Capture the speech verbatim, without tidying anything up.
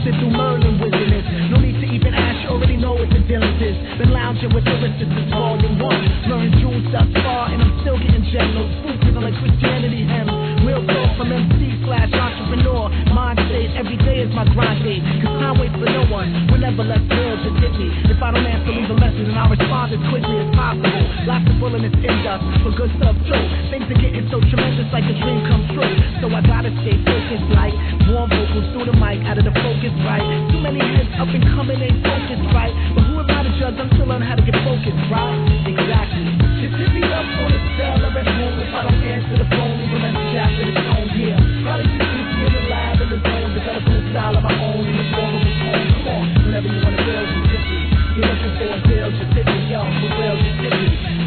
sit through Merlin wickedness. No need to even ask, you already know what the dealings is. Been lounging with illicists since volume one. Learned jewels thus far, and I'm still getting gems. Food feeling like Christianity hymns. Real talk from M C slash entrepreneur. Mind state, every day is my grind day. Cause time waits for no one. Whenever less bills just hit me. If I don't answer, leave a message, and I'll respond as quickly as possible. Lots of bulletins in dust, for good stuff too. Things are getting so tremendous like a dream come true. So I gotta stay focused like warm vocals through the mic, out of the focus right. Too many heads up and coming, ain't focused right. But who am I to judge? I'm still learning how to get focused, right? Exactly. Just hit me up on the cell or at home. If I don't answer the phone, leave a message after the tone, yeah. Probably just keep me in the lab in the zone. Develop a style of my own in the form of a home. Come on, whenever you wanna build, just hit me. You're looking for a deal, just hit me, yo. For real, just hit me.